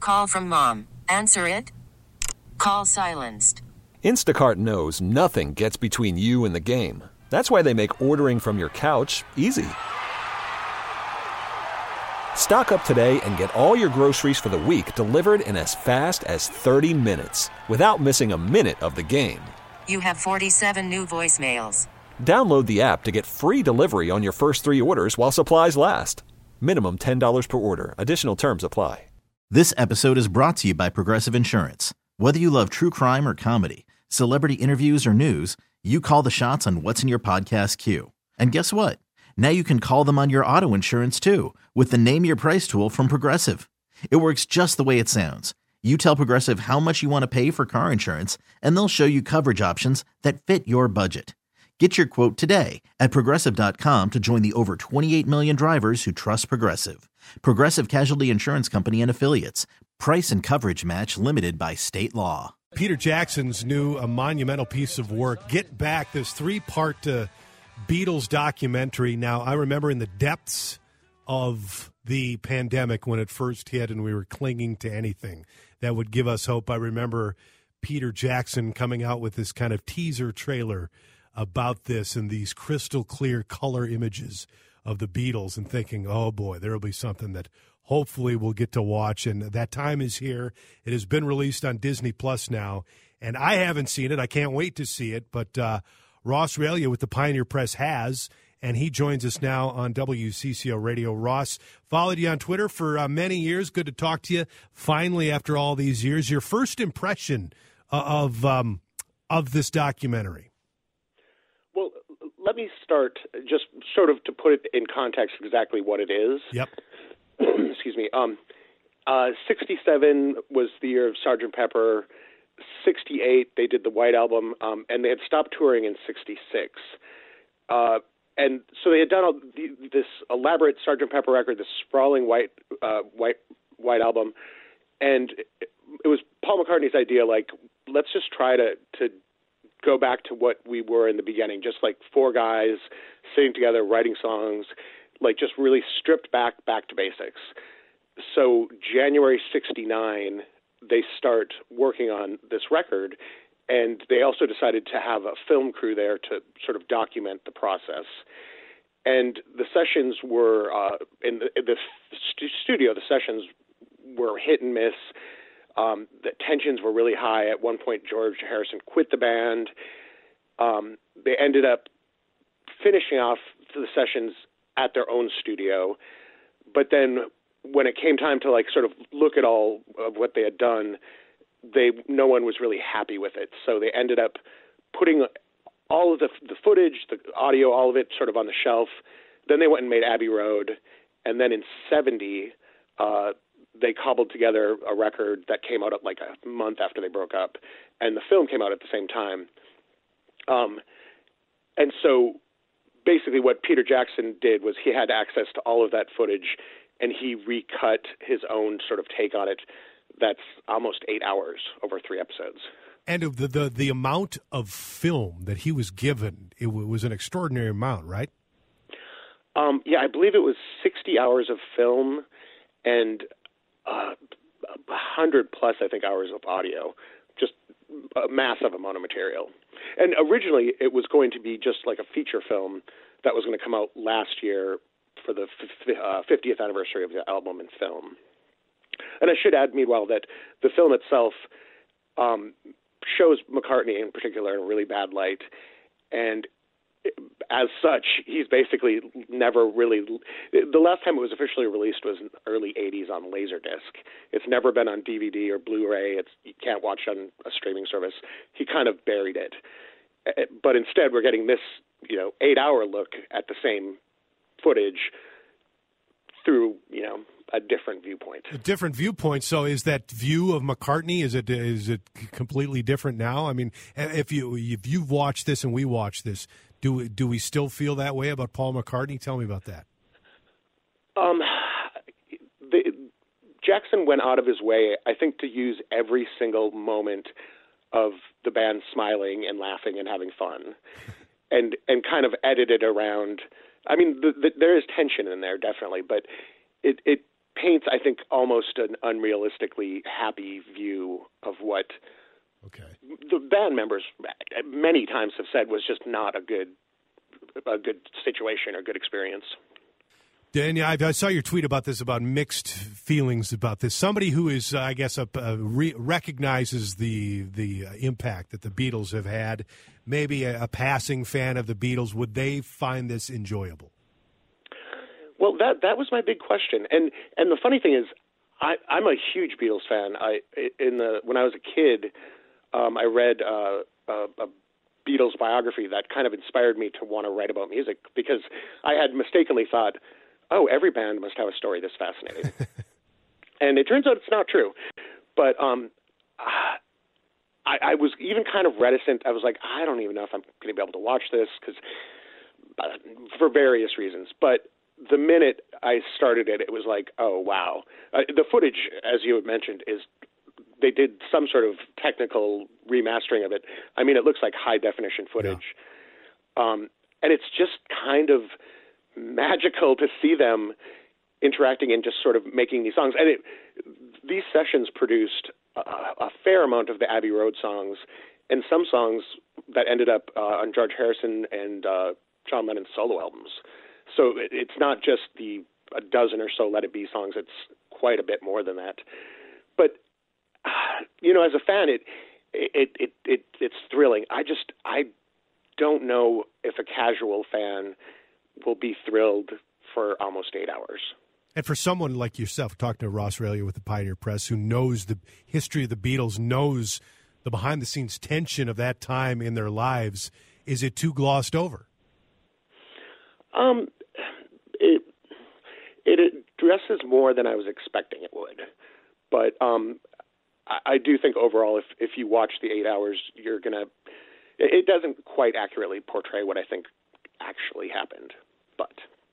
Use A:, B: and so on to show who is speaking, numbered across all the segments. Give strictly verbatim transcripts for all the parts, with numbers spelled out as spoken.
A: Call from mom. Answer it. Call silenced.
B: Instacart knows nothing gets between you and the game. That's why they make ordering from your couch easy. Stock up today and get all your groceries for the week delivered in as fast as thirty minutes without missing a minute of the game.
A: You have forty-seven new voicemails.
B: Download the app to get free delivery on your first three orders while supplies last. Minimum ten dollars per order. Additional terms apply.
C: This episode is brought to you by Progressive Insurance. Whether you love true crime or comedy, celebrity interviews or news, you call the shots on what's in your podcast queue. And guess what? Now you can call them on your auto insurance too with the Name Your Price tool from Progressive. It works just the way it sounds. You tell Progressive how much you want to pay for car insurance, and they'll show you coverage options that fit your budget. Get your quote today at Progressive dot com to join the over twenty-eight million drivers who trust Progressive. Progressive Casualty Insurance Company and Affiliates. Price and coverage match limited by state law.
D: Peter Jackson's new a monumental piece of work, Get Back, this three-part uh, Beatles documentary. Now, I remember in the depths of the pandemic when it first hit and we were clinging to anything that would give us hope. I remember Peter Jackson coming out with this kind of teaser trailer about this and these crystal clear color images of the Beatles and thinking, oh boy, there will be something that hopefully we'll get to watch. And that time is here. It has been released on Disney Plus now, and I haven't seen it. I can't wait to see it. But uh, Ross Ralia with the Pioneer Press has, and he joins us now on W C C O Radio. Ross, followed you on Twitter for uh, many years. Good to talk to you. Finally, after all these years, your first impression uh, of um, of this documentary.
E: Well, let me start just sort of to put it in context exactly what it is.
D: Yep.
E: Excuse me. Um, uh, sixty-seven was the year of Sergeant Pepper. sixty-eight, they did the White Album, um, and they had stopped touring in sixty-six. Uh, and so they had done all the, this elaborate Sergeant Pepper record, this sprawling White uh, White White Album, and it, it was Paul McCartney's idea. Like, let's just try to to go back to what we were in the beginning, just like four guys sitting together, writing songs, like just really stripped back, back to basics. So January sixty-nine, they start working on this record, and they also decided to have a film crew there to sort of document the process. And the sessions were, uh, in the, in the st- studio, the sessions were hit and miss. Um, the tensions were really high. At one point, George Harrison quit the band. Um, they ended up finishing off the sessions at their own studio. But then when it came time to like sort of look at all of what they had done, they no one was really happy with it. So they ended up putting all of the, the footage, the audio, all of it sort of on the shelf. Then they went and made Abbey Road. And then in seventy, uh, they cobbled together a record that came out like a month after they broke up, and the film came out at the same time. Um, and so basically what Peter Jackson did was he had access to all of that footage, and he recut his own sort of take on it. That's almost eight hours over three episodes.
D: And of the, the, the amount of film that he was given, it was an extraordinary amount, right?
E: Um, yeah, I believe it was sixty hours of film and Uh, a hundred plus, I think, hours of audio, just a massive amount of material. And originally it was going to be just like a feature film that was going to come out last year for the f- uh, fiftieth anniversary of the album and film. And I should add, meanwhile, that the film itself um, shows McCartney in particular in a really bad light. And as such, he's basically never really... The last time it was officially released was in the early eighties on Laserdisc. It's never been on D V D or Blu-ray. It's, you can't watch it on a streaming service. He kind of buried it. But instead, we're getting this, you know, eight-hour look at the same footage through, you know, a different viewpoint.
D: A different viewpoint. So is that view of McCartney, is it is it completely different now? I mean, if you if you've watched this and we watch this, do we, do we still feel that way about Paul McCartney? Tell me about that.
E: Um, the, Jackson went out of his way, I think, to use every single moment of the band smiling and laughing and having fun, and and kind of edited around. I mean, the, the, there is tension in there, definitely, but it, it paints, I think, almost an unrealistically happy view of what
D: okay.
E: the band members many times have said was just not a good a good situation or good experience.
D: Dan, I, I saw your tweet about this, about mixed feelings about this. Somebody who is, uh, I guess, a, a re- recognizes the the uh, impact that the Beatles have had, maybe a, a passing fan of the Beatles, would they find this enjoyable?
E: Well, that that was my big question, and and the funny thing is, I, I'm a huge Beatles fan. I in the when I was a kid, um, I read uh, a, a Beatles biography that kind of inspired me to want to write about music, because I had mistakenly thought, oh, every band must have a story this fascinating. And it turns out it's not true. But um, I, I was even kind of reticent. I was like, I don't even know if I'm going to be able to watch this, because uh, for various reasons. But the minute I started it, it was like, oh, wow. Uh, the footage, as you had mentioned, is they did some sort of technical remastering of it. I mean, it looks like high-definition footage. Yeah. Um, and it's just kind of magical to see them interacting and just sort of making these songs. And it, these sessions produced a, a fair amount of the Abbey Road songs, and some songs that ended up uh, on George Harrison and uh, John Lennon's solo albums. So it, it's not just the a dozen or so Let It Be songs. It's quite a bit more than that. But, uh, you know, as a fan, it, it, it, it it's thrilling. I just, I don't know if a casual fan will be thrilled for almost eight hours.
D: And for someone like yourself, talking to Ross Railia with the Pioneer Press, who knows the history of the Beatles, knows the behind-the-scenes tension of that time in their lives, is it too glossed over?
E: Um, it it addresses more than I was expecting it would. But um, I, I do think overall, if if you watch the eight hours, you're gonna. It doesn't quite accurately portray what I think actually happened, but.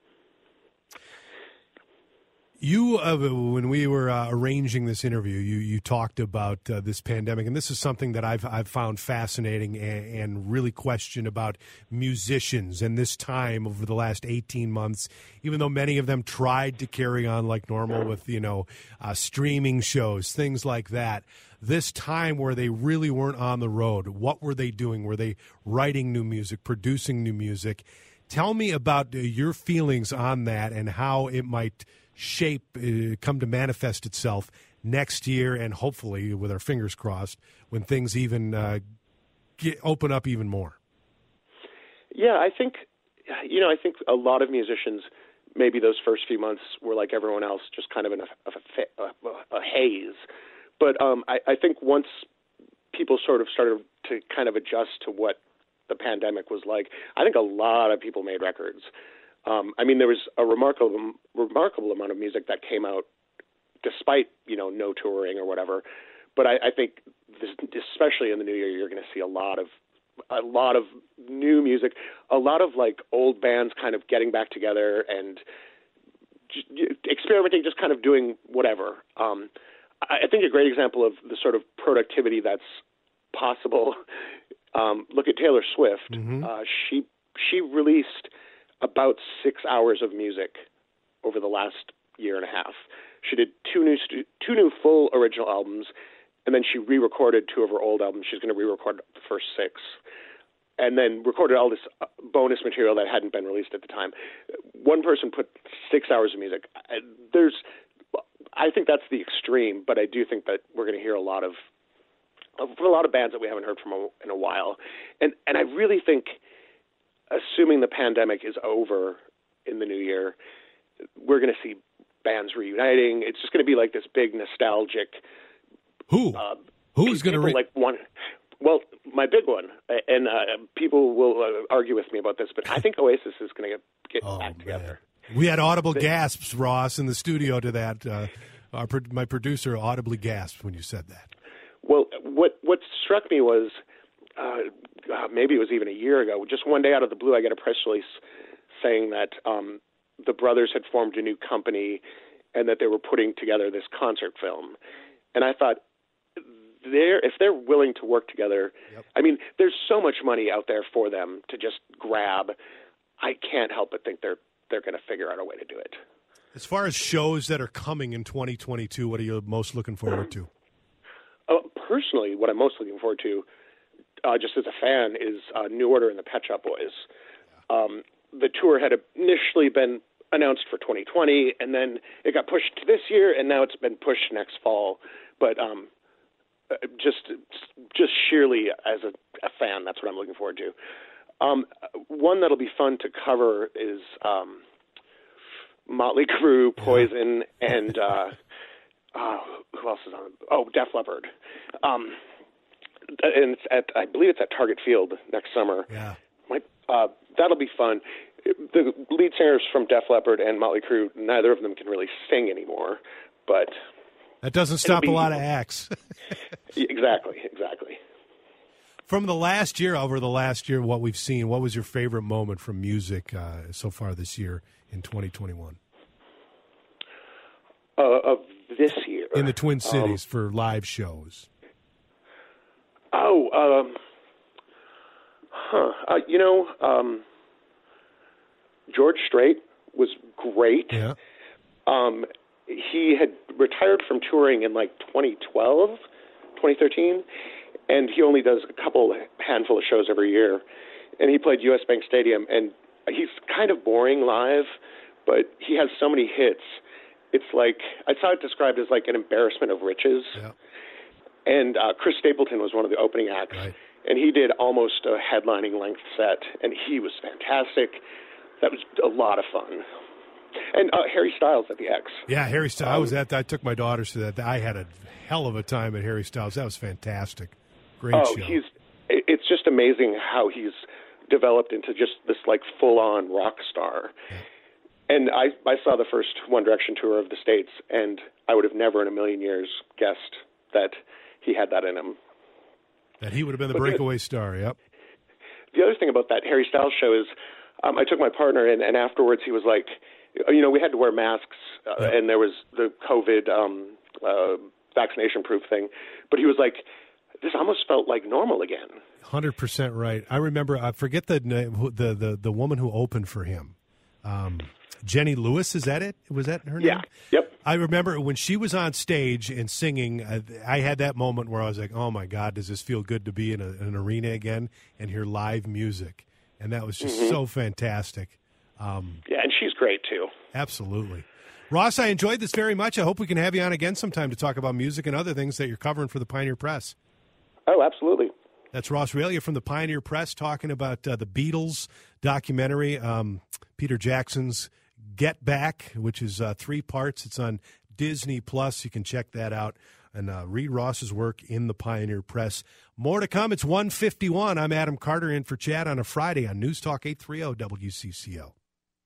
D: You, uh, when we were uh, arranging this interview, you you talked about uh, this pandemic, and this is something that I've I've found fascinating and, and really question about musicians and this time over the last eighteen months. Even though many of them tried to carry on like normal with you know uh, streaming shows, things like that, this time where they really weren't on the road, what were they doing? Were they writing new music, producing new music? Tell me about uh, your feelings on that and how it might shape, uh, come to manifest itself next year, and hopefully, with our fingers crossed, when things even uh, get, open up even more.
E: Yeah, I think, you know, I think a lot of musicians, maybe those first few months were like everyone else, just kind of in a, a, a, a haze. But um, I, I think once people sort of started to kind of adjust to what the pandemic was like, I think a lot of people made records. Um, I mean, there was a remarkable, remarkable amount of music that came out despite, you know, no touring or whatever. But I, I think, this, especially in the new year, you're going to see a lot of, a lot of new music, a lot of like old bands kind of getting back together and just experimenting, just kind of doing whatever. Um, I, I think a great example of the sort of productivity that's possible. Um, look at Taylor Swift. Mm-hmm. Uh, she she released about six hours of music over the last year and a half. She did two new stu- two new full original albums, and then she re-recorded two of her old albums. She's going to re-record the first six, and then recorded all this bonus material that hadn't been released at the time. One person put six hours of music. There's, I think that's the extreme, but I do think that we're going to hear a lot of, from a lot of bands that we haven't heard from a, in a while, and and I really think, assuming the pandemic is over in the new year, we're going to see bands reuniting. It's just going to be like this big nostalgic.
D: Who? Uh, Who's going to re-
E: like one? Well, my big one, and uh, people will uh, argue with me about this, but I think Oasis is going to get, get
D: oh,
E: back together.
D: Man. We had audible gasps, Ross, in the studio to that. Uh, our, my producer audibly gasped when you said that.
E: Well, what what struck me was. Uh, uh, maybe it was even a year ago, just one day out of the blue, I get a press release saying that um, the brothers had formed a new company and that they were putting together this concert film. And I thought, they're, if they're willing to work together, yep. I mean, there's so much money out there for them to just grab. I can't help but think they're they're going to figure out a way to do it.
D: As far as shows that are coming in twenty twenty-two, what are you most looking forward to?
E: Uh, personally, what I'm most looking forward to, uh, just as a fan, is uh, New Order and the Pet Shop Boys. Um, the tour had initially been announced for twenty twenty, and then it got pushed to this year, and now it's been pushed next fall. But um, just just sheerly as a, a fan, that's what I'm looking forward to. Um, one that'll be fun to cover is um, Motley Crue, Poison, and uh, uh, who else is on? Oh, Def Leppard. Um, and it's at, I believe it's at Target Field next summer.
D: Yeah.
E: My, uh, that'll be fun. The lead singers from Def Leppard and Motley Crue, neither of them can really sing anymore, but
D: that doesn't stop
E: be,
D: a lot of acts.
E: exactly, exactly.
D: From the last year, over the last year, what we've seen, what was your favorite moment from music uh, so far this year in twenty twenty-one?
E: Uh, of this year?
D: In the Twin Cities
E: um,
D: for live shows.
E: Oh, um, huh. Uh, you know, um, George Strait was great.
D: Yeah.
E: Um, he had retired from touring in like twenty twelve, twenty thirteen, and he only does a couple handful of shows every year. And he played U S Bank Stadium, and he's kind of boring live, but he has so many hits. It's like, I saw it described as like an embarrassment of riches.
D: Yeah.
E: And uh, Chris Stapleton was one of the opening acts,
D: right.
E: and he did almost a headlining length set, and he was fantastic. That was a lot of fun. And uh, Harry Styles at the X.
D: Yeah, Harry Styles. Um, I was at that. I took my daughters to that. I had a hell of a time at Harry Styles. That was fantastic. Great
E: oh,
D: show.
E: He's, it's just amazing how he's developed into just this like full-on rock star.
D: Yeah.
E: And I, I saw the first One Direction tour of the States, and I would have never in a million years guessed that he had that in him.
D: That he would have been the
E: but
D: breakaway star, yep.
E: The other thing about that Harry Styles show is um, I took my partner in, and afterwards he was like, you know, we had to wear masks, uh, yep. and there was the COVID um, uh, vaccination-proof thing. But he was like, this almost felt like normal again.
D: one hundred percent right. I remember, I forget the, the, the, the woman who opened for him. Um, Jenny Lewis, is that it? Was that her name?
E: Yeah. Yep.
D: I remember when she was on stage and singing, I, I had that moment where I was like, oh, my God, does this feel good to be in, a, in an arena again and hear live music? And that was just mm-hmm. so fantastic. Um,
E: yeah, and she's great, too.
D: Absolutely. Ross, I enjoyed this very much. I hope we can have you on again sometime to talk about music and other things that you're covering for the Pioneer Press.
E: Oh, absolutely.
D: That's Ross Ralia from the Pioneer Press talking about uh, the Beatles documentary, um, Peter Jackson's Get Back, which is uh, three parts. It's on Disney Plus. You can check that out and uh, read Ross's work in the Pioneer Press. More to come. It's one fifty-one. I'm Adam Carter in for Chad on a Friday on News Talk eight thirty W C C O.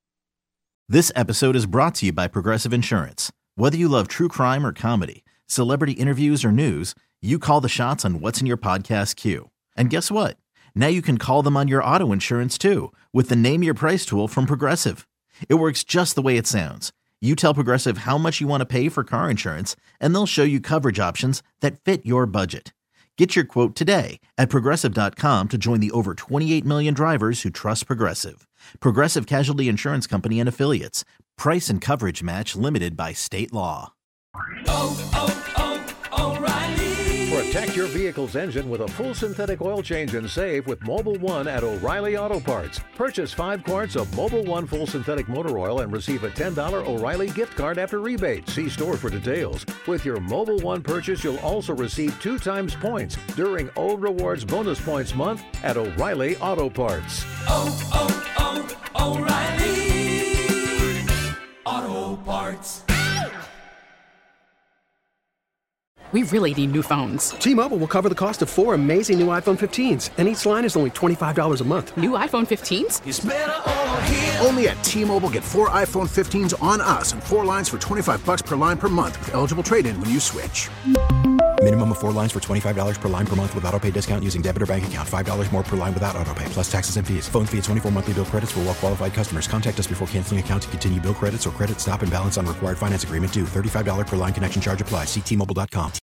C: This episode is brought to you by Progressive Insurance. Whether you love true crime or comedy, celebrity interviews or news, you call the shots on what's in your podcast queue. And guess what? Now you can call them on your auto insurance too with the Name Your Price tool from Progressive. It works just the way it sounds. You tell Progressive how much you want to pay for car insurance, and they'll show you coverage options that fit your budget. Get your quote today at Progressive dot com to join the over twenty-eight million drivers who trust Progressive. Progressive Casualty Insurance Company and Affiliates. Price and coverage match limited by state law.
F: Oh, oh, oh, O'Reilly.
G: Protect your vehicle's engine with a full synthetic oil change and save with Mobil one at O'Reilly Auto Parts. Purchase five quarts of Mobil one full synthetic motor oil and receive a ten dollars O'Reilly gift card after rebate. See store for details. With your Mobil one purchase, you'll also receive two times points during O Rewards Bonus Points Month at O'Reilly Auto Parts.
F: Oh, oh, oh, O'Reilly Auto Parts.
H: We really need new phones.
I: T-Mobile will cover the cost of four amazing new iPhone fifteens, and each line is only twenty-five dollars a month.
H: New iPhone fifteens?
F: It's better over here.
J: Only at T-Mobile, get four iPhone fifteens on us and four lines for twenty-five dollars per line per month with eligible trade-in when you switch.
K: Minimum of four lines for twenty-five dollars per line per month with autopay discount using debit or bank account. five dollars more per line without autopay, plus taxes and fees. Phone fee at twenty-four monthly bill credits for well-qualified customers. Contact us before canceling account to continue bill credits or credit stop and balance on required finance agreement due. thirty-five dollars per line connection charge applies. See T Mobile dot com.